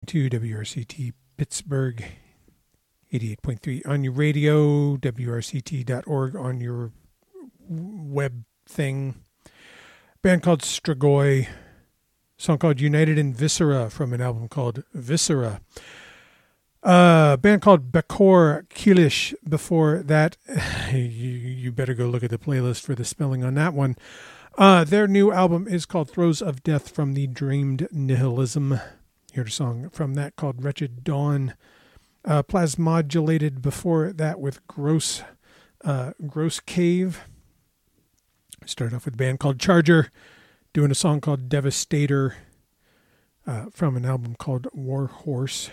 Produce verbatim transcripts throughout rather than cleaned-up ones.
to W R C T Pittsburgh, eighty-eight point three on your radio, W R C T dot org on your web thing. Band called Strigoi, song called United in Viscera from an album called Viscera. Uh, band called Bekor Kilish before that. you, you better go look at the playlist for the spelling on that one. Uh, their new album is called Throes of Death from the Dreamed Nihilism. Here's a song from that called Wretched Dawn. Uh, Plasmodulated before that with Gross, uh, Gross Cave. Started off with a band called Charger, doing a song called Devastator uh, from an album called War Horse.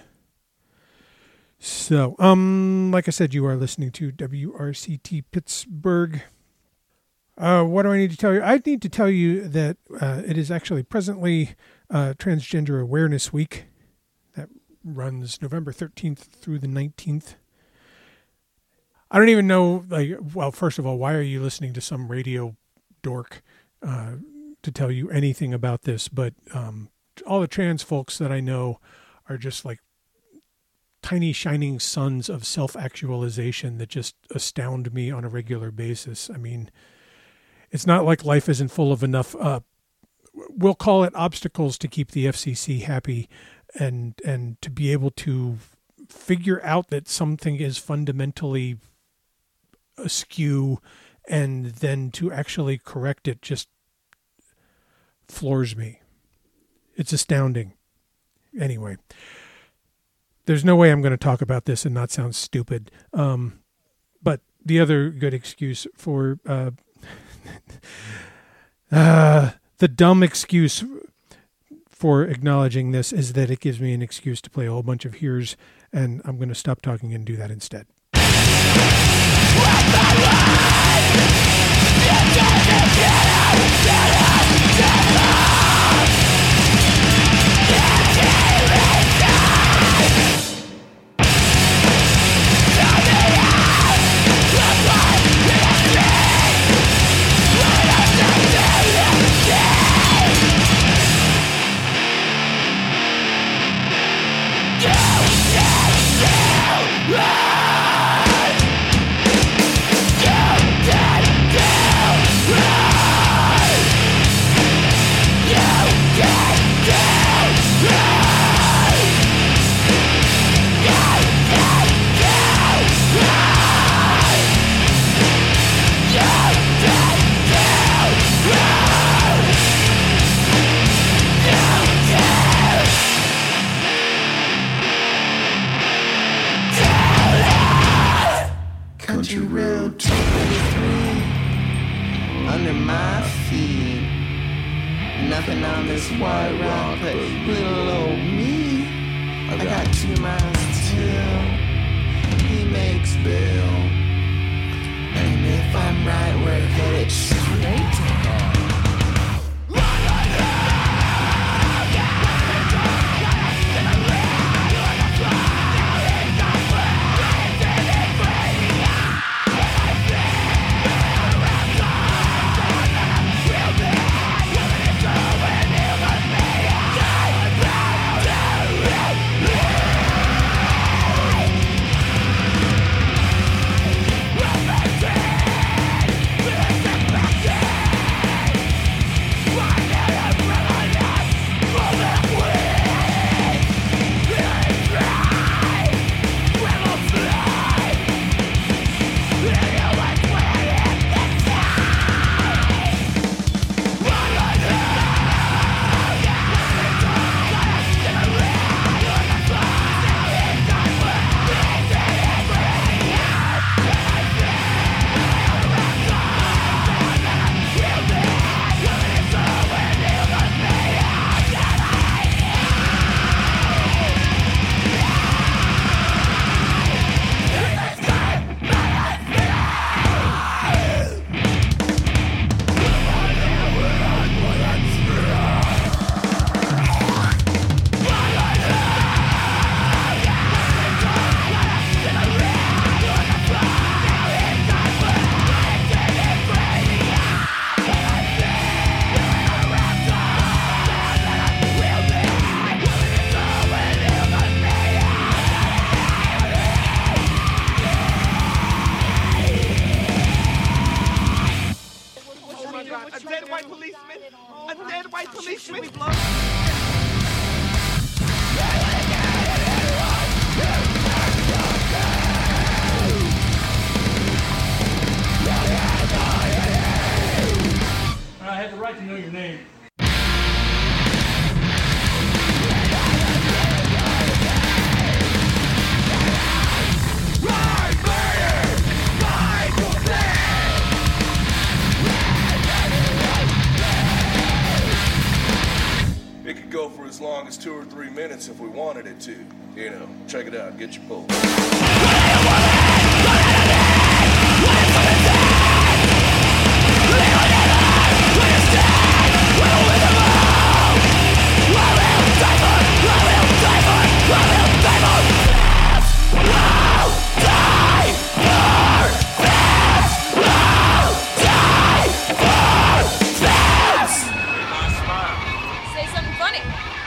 So, um, like I said, you are listening to W R C T Pittsburgh. Uh, what do I need to tell you? I need to tell you that uh, it is actually presently uh, Transgender Awareness Week. That runs November thirteenth through the nineteenth. I don't even know, like, well, first of all, why are you listening to some radio dork uh, to tell you anything about this? But um, all the trans folks that I know are just like tiny shining suns of self-actualization that just astound me on a regular basis. I mean, it's not like life isn't full of enough, uh, we'll call it obstacles to keep the F C C happy and and to be able to figure out that something is fundamentally askew and then to actually correct it just floors me. It's astounding. Anyway, there's no way I'm going to talk about this and not sound stupid. Um, but the other good excuse for uh, uh, the dumb excuse for acknowledging this is that it gives me an excuse to play a whole bunch of Here's, and I'm going to stop talking and do that instead. Country Road two thirty-three under my feet. Nothing on this white rock but little old me. I got two miles till he makes Bill. And if I'm right, we're headed straight to hell. Yeah. minutes if we wanted it to. You know, check it out, get your pulse. Say something funny.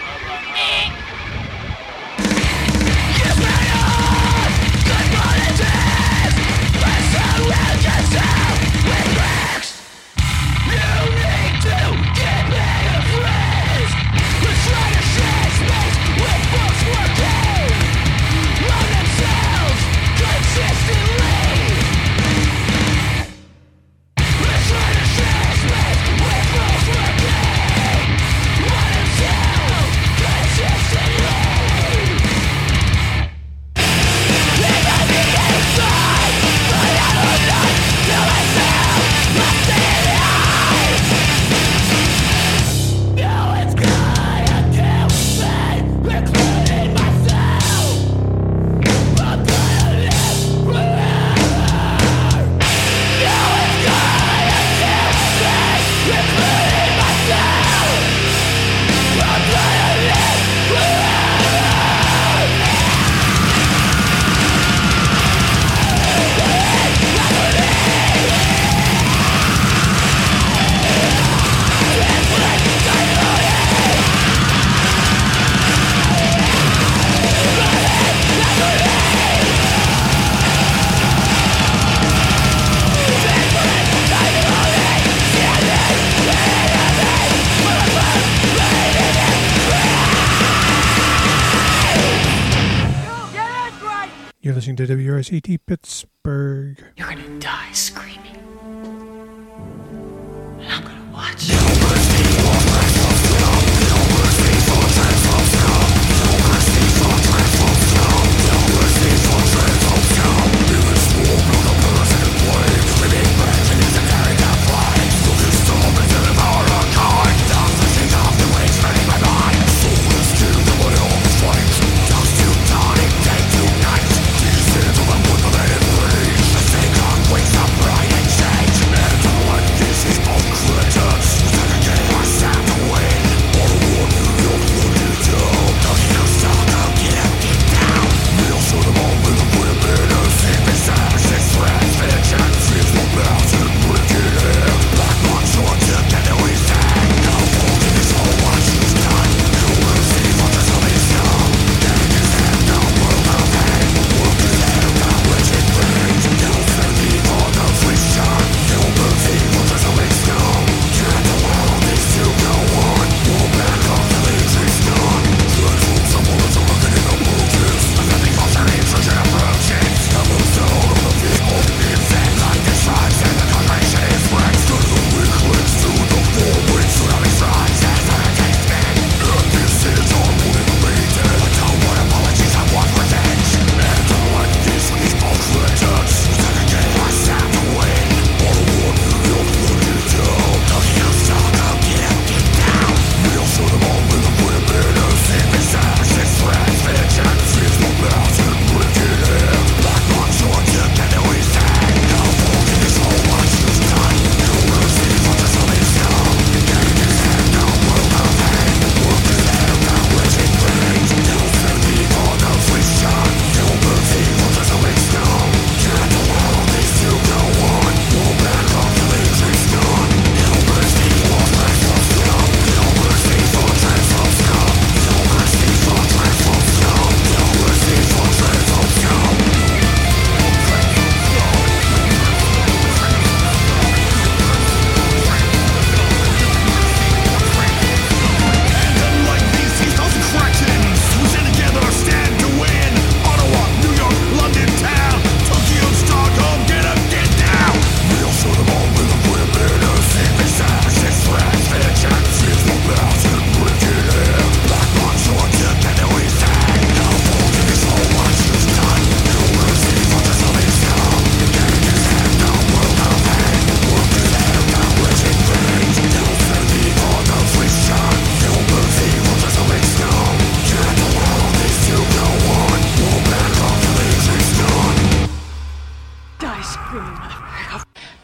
You're listening to W R C T Pittsburgh. You're gonna die screaming. And I'm gonna watch. This is both critters.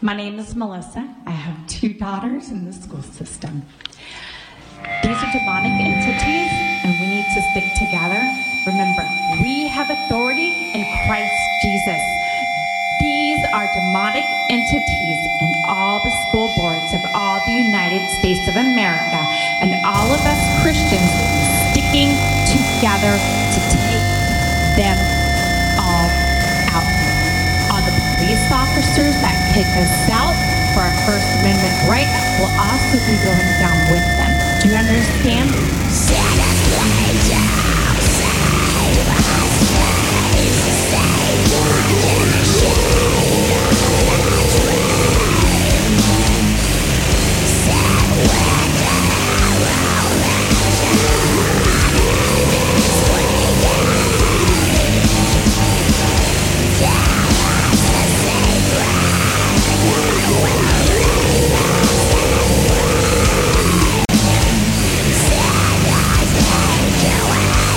My name is Melissa. I have two daughters in the school system. These are demonic entities, and we need to stick together. Remember, we have authority in Christ Jesus. These are demonic entities in all the school boards of all the United States of America, and all of us Christians sticking together to take them all out. All the police officers that kick us out for our First Amendment right will also be going down with them. Do you understand? Send us angel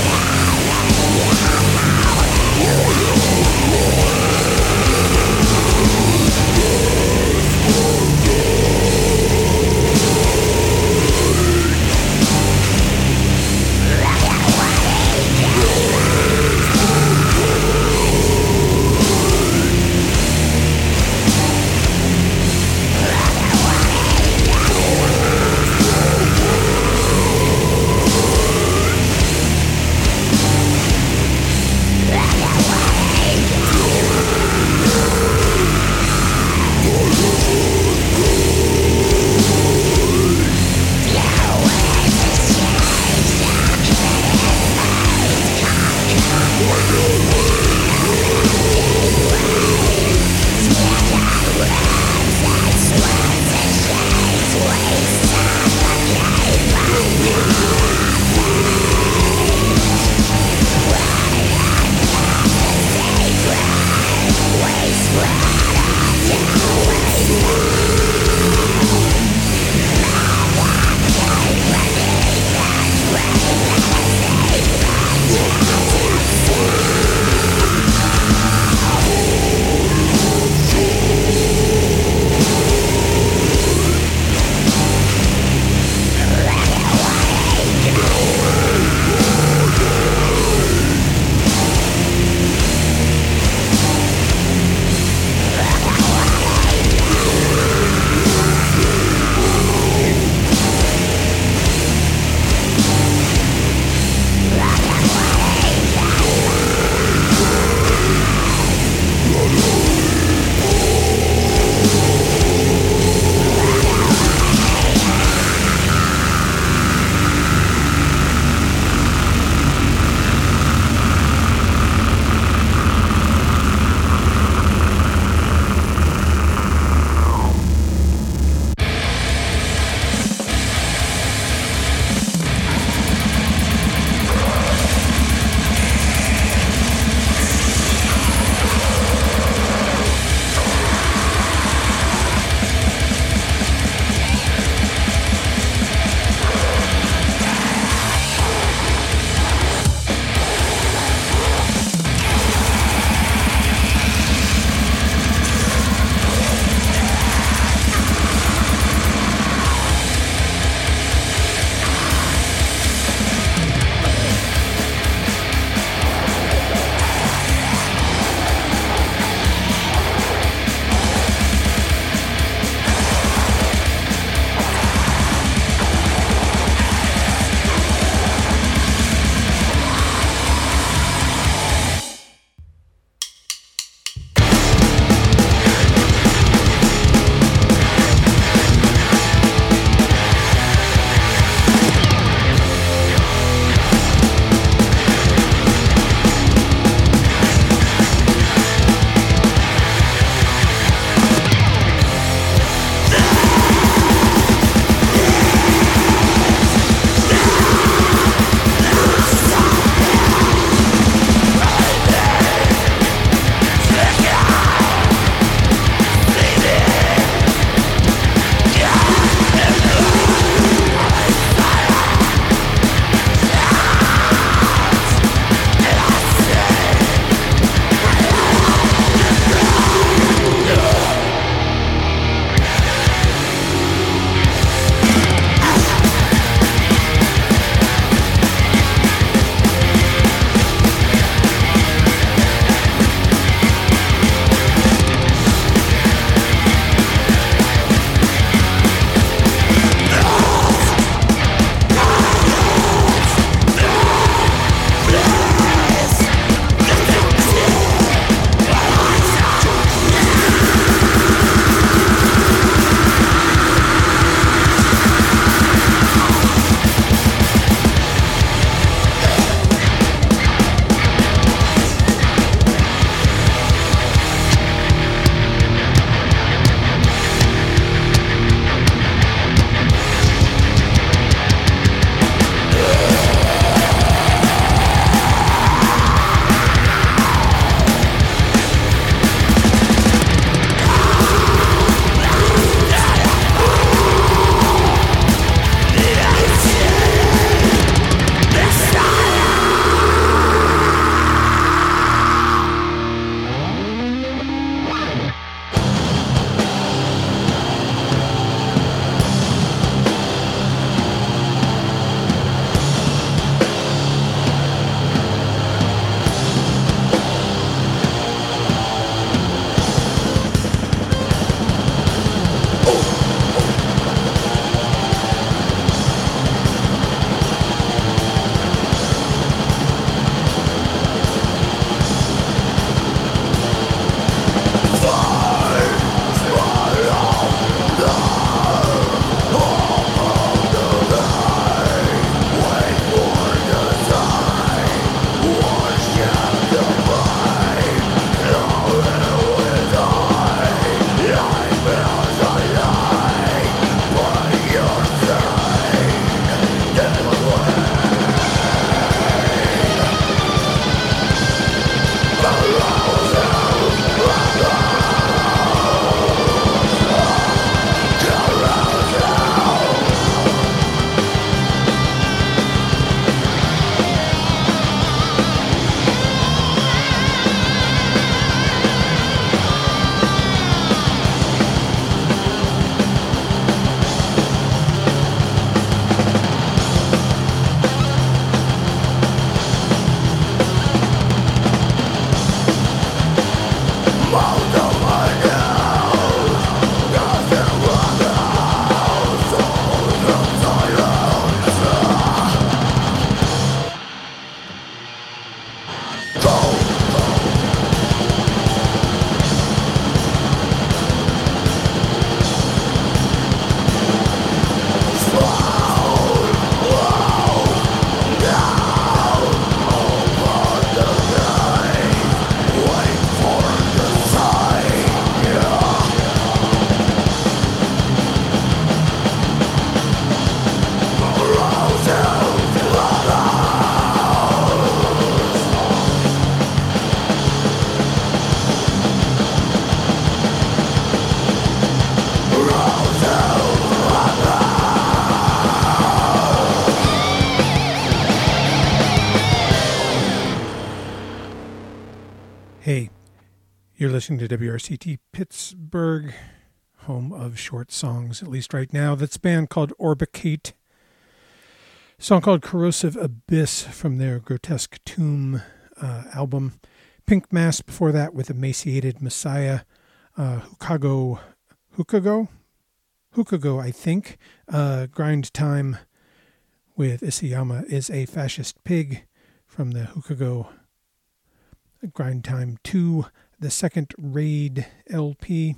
Hey, you're listening to W R C T Pittsburgh, home of short songs, at least right now. That's a band called Orbicate. A song called Corrosive Abyss from their Grotesque Tomb uh, album. Pink Mass before that with Emaciated Messiah. Uh, Hukago, Hukago? Hukago, I think. Uh, Grind Time with Isayama is a Fascist Pig from the Hukago Grind Time two, the second Raid L P.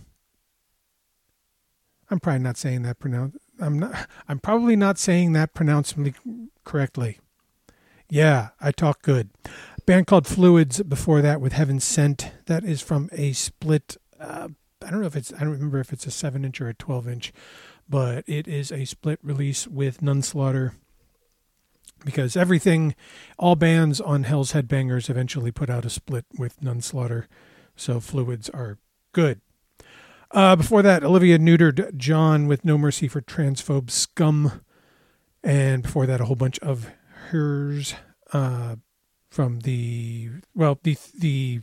I'm probably not saying that pronounce. I'm not. I'm probably not saying that pronouncedly correctly. Yeah, I talk good. A band called Fluids before that with Heaven Sent. That is from a split. Uh, I don't know if it's. I don't remember if it's a seven inch or a twelve inch, but it is a split release with Nunslaughter. Because everything, all bands on Hell's Headbangers eventually put out a split with Nunslaughter, so Fluids are good. Uh, before that, Olivia Newton-John with No Mercy for Transphobe Scum, and before that, a whole bunch of hers uh, from the well, the the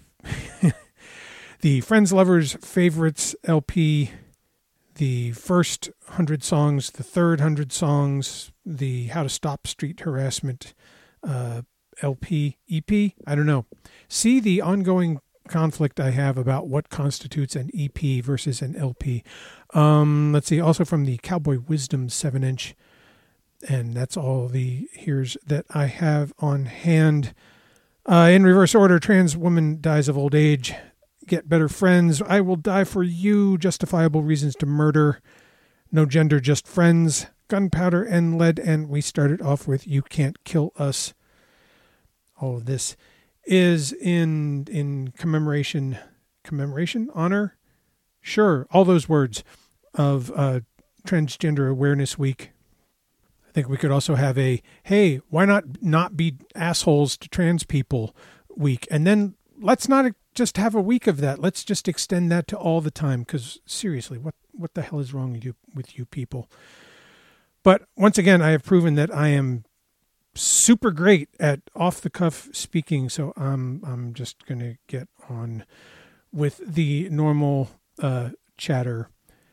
the Friends Lovers Favorites L P. The first hundred songs, the third hundred songs, the How to Stop Street Harassment uh, L P, E P, I don't know. See the ongoing conflict I have about what constitutes an E P versus an L P. Um, let's see, also from the Cowboy Wisdom seven inch, and that's all the here's that I have on hand. Uh, in reverse order, Trans Woman Dies of Old Age, Get Better Friends, I Will Die for You, Justifiable Reasons to Murder, No Gender, Just Friends, Gunpowder and Lead, and we started off with You Can't Kill Us. All of this is in in commemoration, commemoration, honor, sure, all those words of uh, Transgender Awareness Week. I think we could also have a, hey, why not not be assholes to trans people week, and then let's not just have a week of that. Let's just extend that to all the time, because seriously, what, what the hell is wrong with you, with you people? But once again, I have proven that I am super great at off-the-cuff speaking, so I'm, I'm just going to get on with the normal uh, chatter.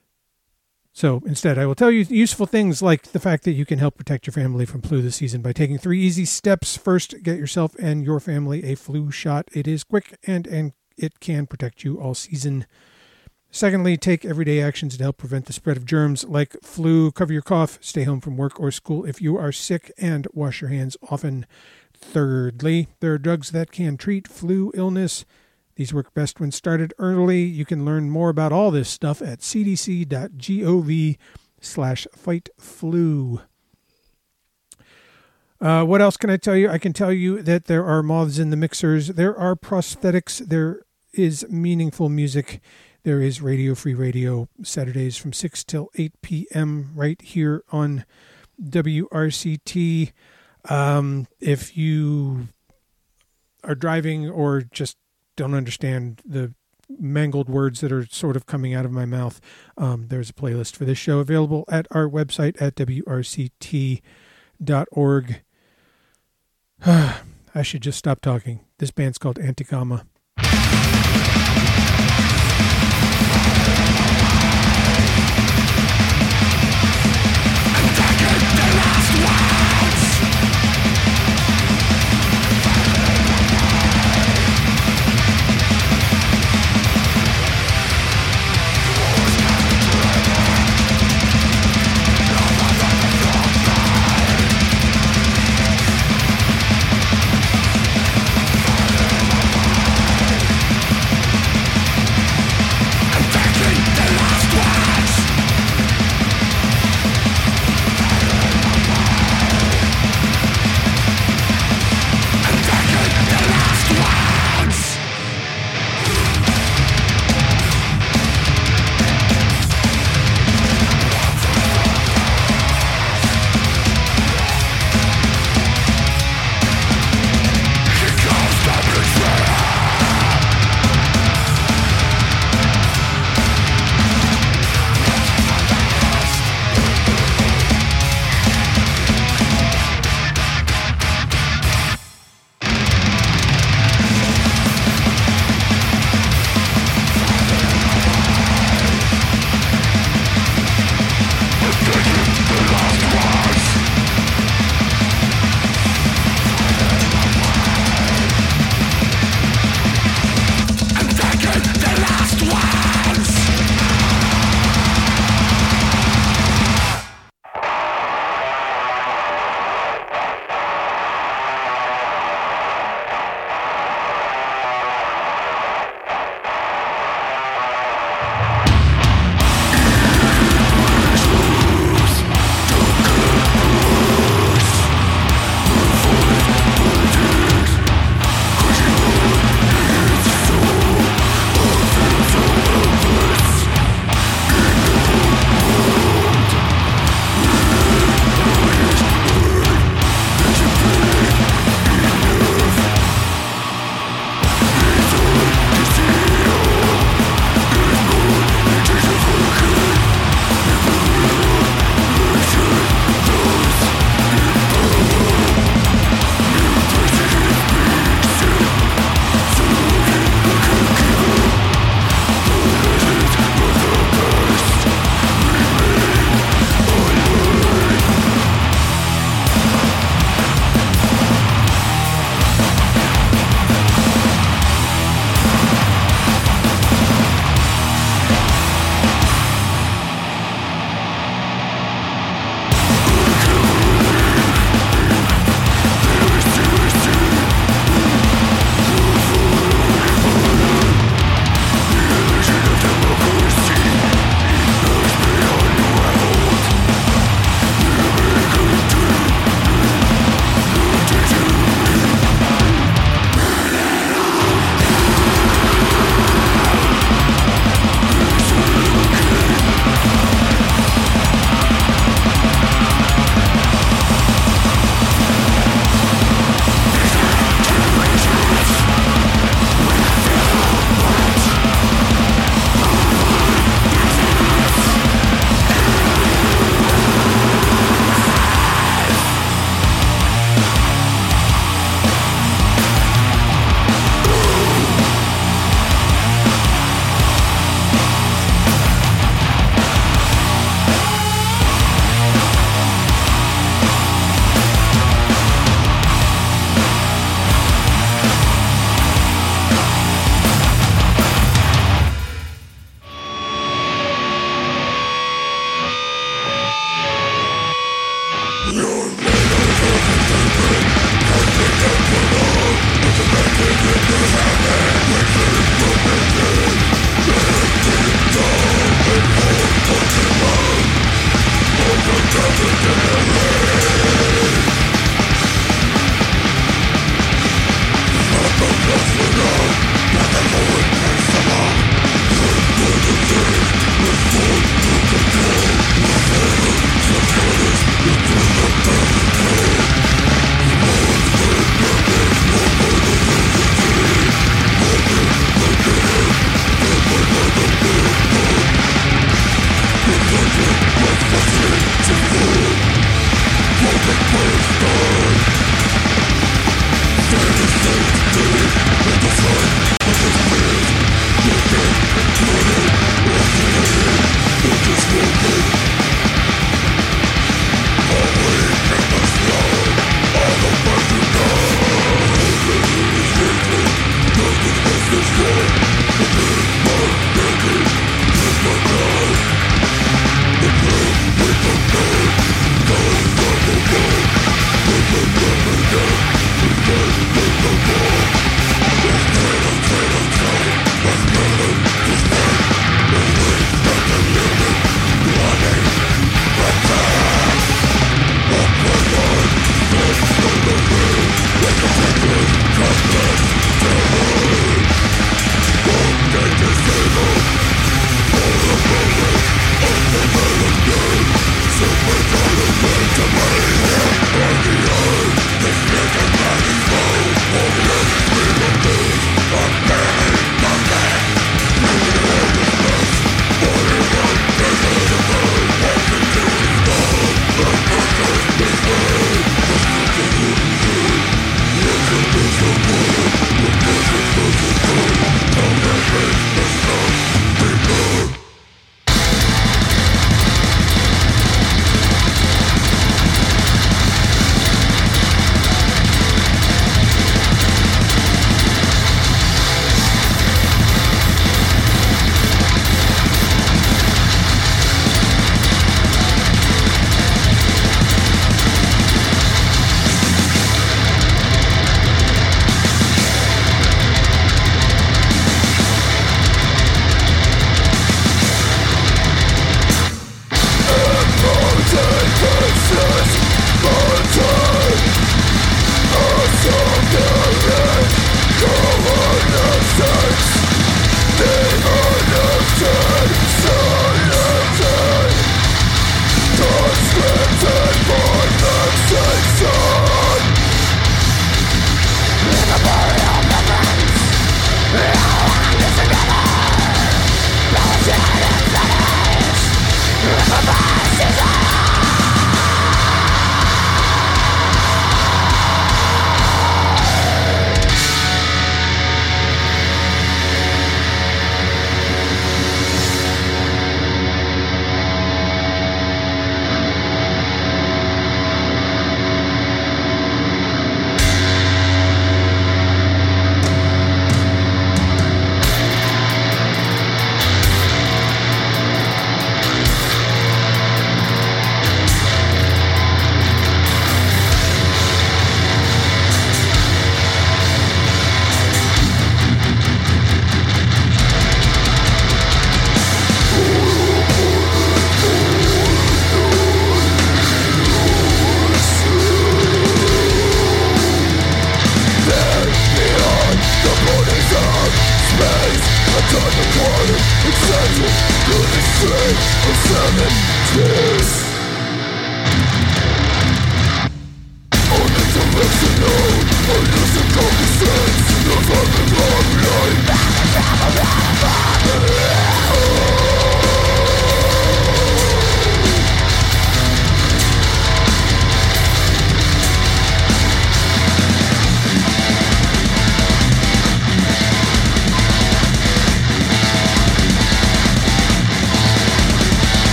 So instead, I will tell you useful things like the fact that you can help protect your family from flu this season by taking three easy steps. First, get yourself and your family a flu shot. It is quick and, and it can protect you all season. Secondly, take everyday actions to help prevent the spread of germs like flu. Cover your cough, stay home from work or school if you are sick, and wash your hands often. Thirdly, there are drugs that can treat flu illness. These work best when started early. You can learn more about all this stuff at cdc.gov slash fight flu. Uh, what else can I tell you? I can tell you that there are moths in the mixers. There are prosthetics. There is meaningful music. There is Radio Free Radio Saturdays from six till eight p.m. right here on W R C T. Um, if you are driving or just don't understand the mangled words that are sort of coming out of my mouth, um, there's a playlist for this show available at our website at W R C T dot org. I should just stop talking. This band's called Antigama. Fire!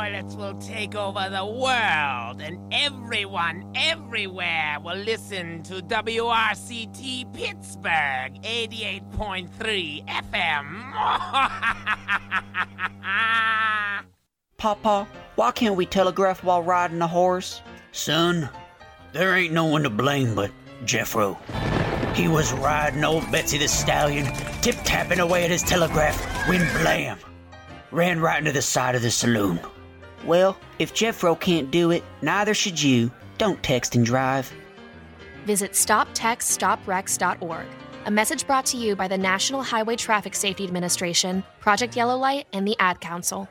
toilets will take over the world, and everyone, everywhere will listen to W R C T Pittsburgh eighty-eight point three F M. Papa, why can't we telegraph while riding a horse? Son, there ain't no one to blame but Jeffro. He was riding old Betsy the Stallion, tip-tapping away at his telegraph, when blam! Ran right into the side of the saloon. Well, if Jeffro can't do it, neither should you. Don't text and drive. Visit stop text stop wrecks dot org. A message brought to you by the National Highway Traffic Safety Administration, Project Yellow Light, and the Ad Council.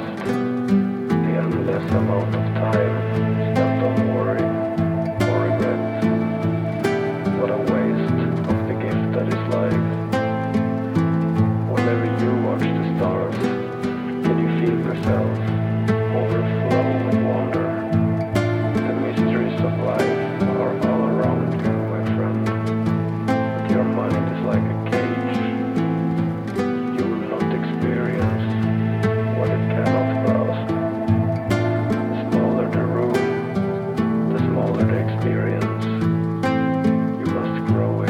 lost the endless amount of time spent on worry or regret. What a waste of the gift that is life. Whenever you watch the stars, can you feel yourself overflow with wonder? The mysteries of life are all around you, my friend. But your mind is like a cage. You will not experience what it cannot grasp. The smaller the room, the smaller the experience. You must grow it.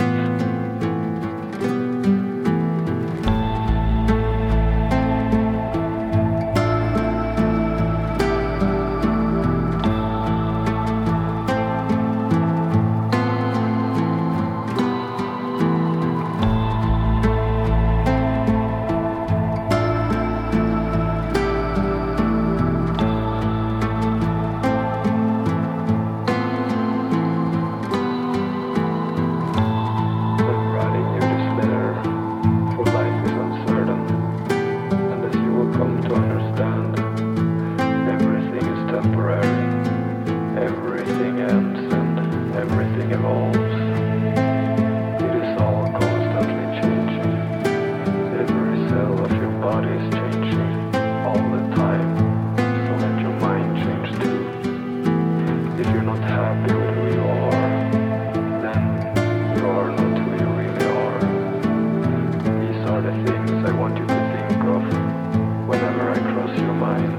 I'm writing you this letter, for life is uncertain, and as you will come to understand, everything is temporary, everything ends and everything evolves. It is all constantly changing. Every cell of your body is changing all the time, so let your mind change too. If you're not happy with who you are, then you are not who you really are. These are the things I want you to think of whenever I cross your mind.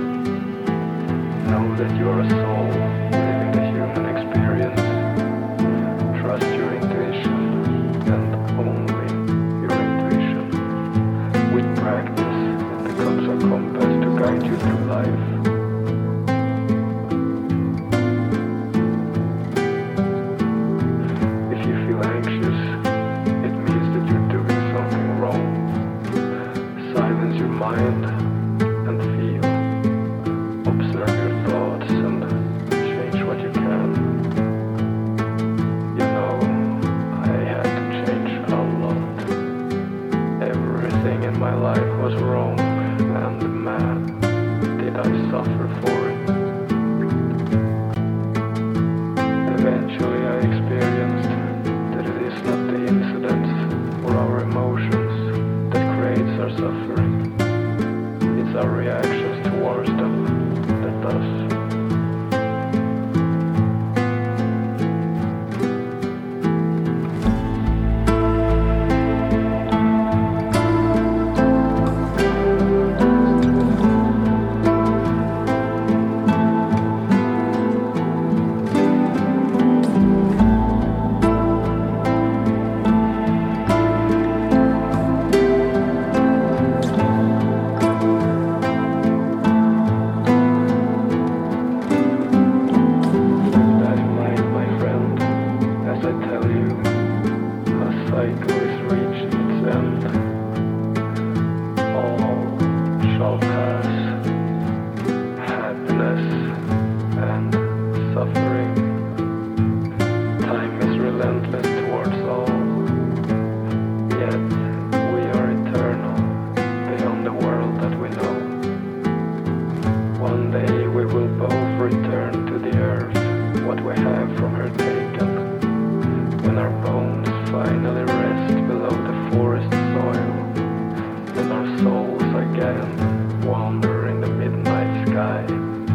Know that you are a soul living the human experience. Trust your intuition and only your intuition. With practice, it becomes a compass to guide you through life. If you feel anxious, it means that you're doing something wrong. Silence your mind and feel. Observe your thoughts and change what you can. You know, I had to change a lot. Everything in my life was wrong, and man, did I suffer for it. Eventually I experienced that it is not the incidents or our emotions that creates our suffering. It's our reactions towards them that does. Keep that in mind, my friend, as I tell you, a cycle is reaching its end. All shall pass, happiness and suffering. Time is relentless towards all, yet we are eternal beyond the world that we know. One day we will both return to the earth, what we have from her taken, when our bones finally rest below the forest soil, and our souls again wander in the midnight sky.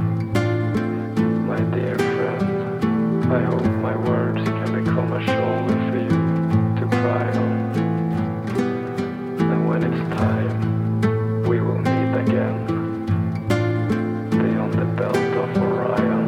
My dear friend, I hope my words can become a shoulder for you to cry on. And when it's time, we will meet again beyond the belt of Orion.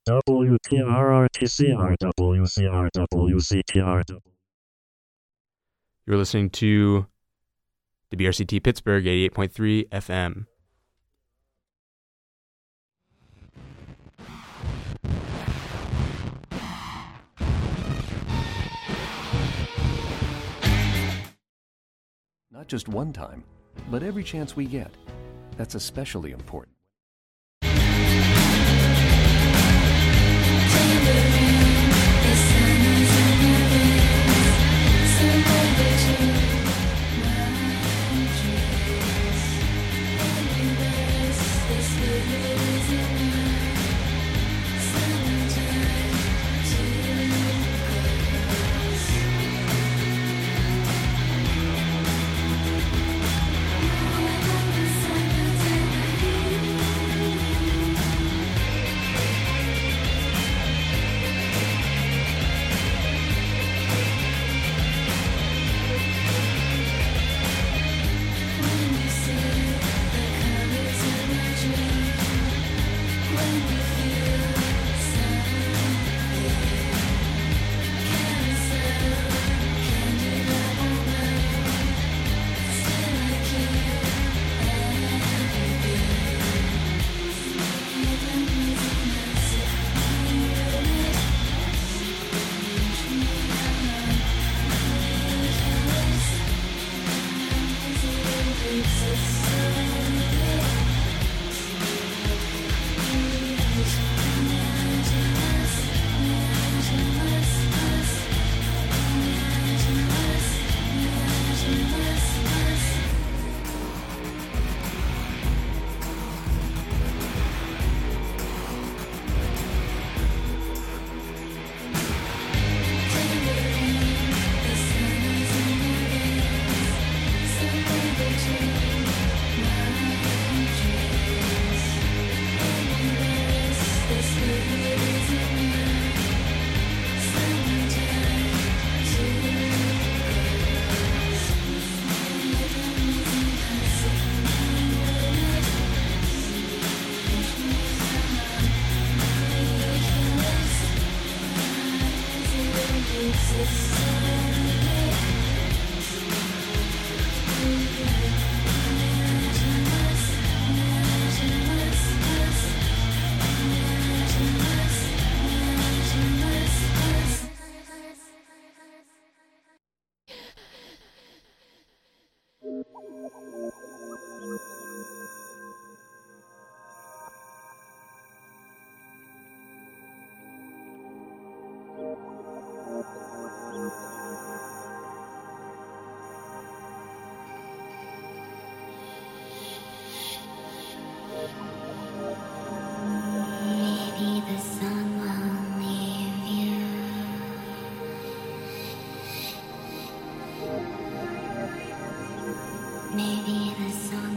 W T R R T C R W C R W C T R. You're listening to W R C T Pittsburgh eighty-eight point three F M. Not just one time, but every chance we get. That's especially important. Maybe the sun won't leave you. Maybe the sun